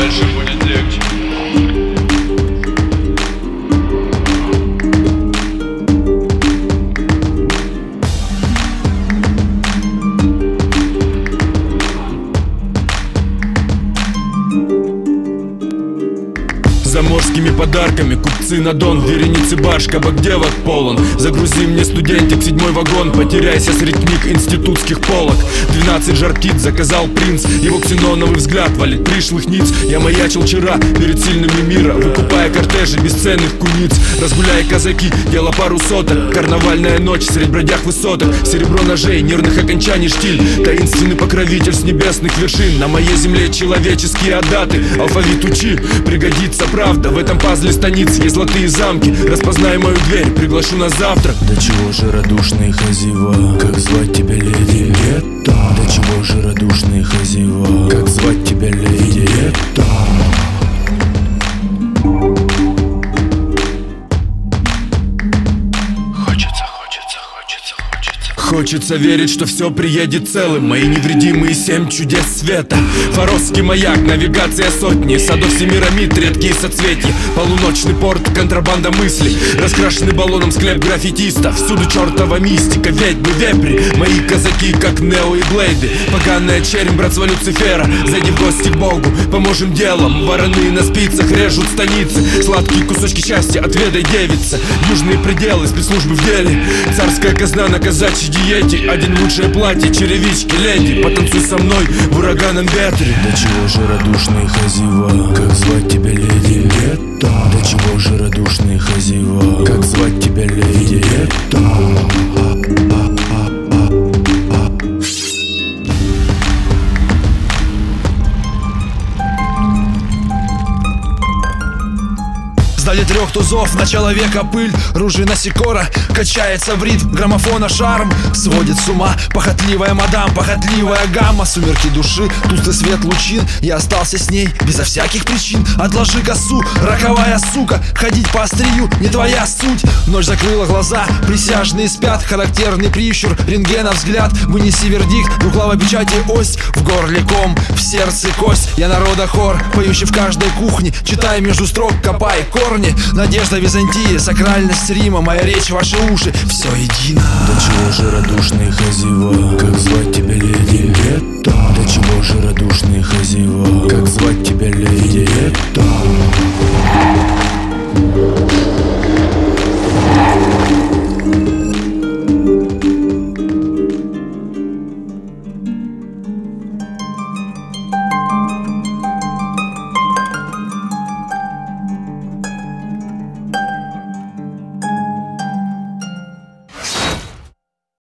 дальше будет легче. Заморскими подарками купцы на Дон, вереницы баш, кабак девок полон. Загрузи мне, студентик, в 7-й вагон, потеряйся среди книг институтских полок. 12 жар-птиц заказал принц, его ксеноновый взгляд валит пришлых ниц. Я маячил вчера перед сильными мира, выкупая кортежи бесценных куниц. Разгуляя казаки, дело пару соток, карнавальная ночь средь бродяг высоток. Серебро ножей, нервных окончаний штиль, таинственный покровитель с небесных вершин. На моей земле человеческие адаты, алфавит учи, пригодится правда. В этом пазле станиц есть золотые замки. Распознай мою дверь, приглашу на завтрак. До чего же радушные хозяева, как звать тебя, леди? Гетто. До чего же радушные хозяева, как звать тебя, леди? Гетто. Хочется верить, что все приедет целым. Мои невредимые 7 чудес света. Форосский маяк, навигация сотни садов Семирамид, редкие соцветия. Полуночный порт, контрабанда мыслей. Раскрашенный баллоном склеп граффитиста. Всюду чертова мистика, ведьмы, вепри. Мои казаки, как Нео и Блейды. Поганая чернь, братство Люцифера. Зайди в гости к Богу, поможем делом. Вороны на спицах режут станицы. Сладкие кусочки счастья, отведай, девица. Южные пределы, спецслужбы в деле. Царская казна на казачьей диете. Один лучшее платье, черевички, леди. Потанцуй со мной в ураганном ветре. До чего же радушные хозяева, как звать тебя, леди? Гетто. До чего же радушные хозяева, как звать тебя, леди? Гетто. Сдали 3 тузов, на человека пыль. Ружина Сикора качается в ритм граммофона шарм. Сводит с ума похотливая мадам, похотливая гамма. Сумерки души, тусклый свет лучин. Я остался с ней безо всяких причин. Отложи косу, роковая сука. Ходить по острию не твоя суть. Ночь закрыла глаза, присяжные спят. Характерный прищур, рентгена взгляд. Вынеси вердикт, двуглава печати ось. В горле ком, в сердце кость. Я народа хор, поющий в каждой кухне. Читай между строк, копай корни. Надежда Византии, сакральность Рима. Моя речь, ваши уши, все едино. До чего же радушные хозяева, как звать тебя, леди? Гетто.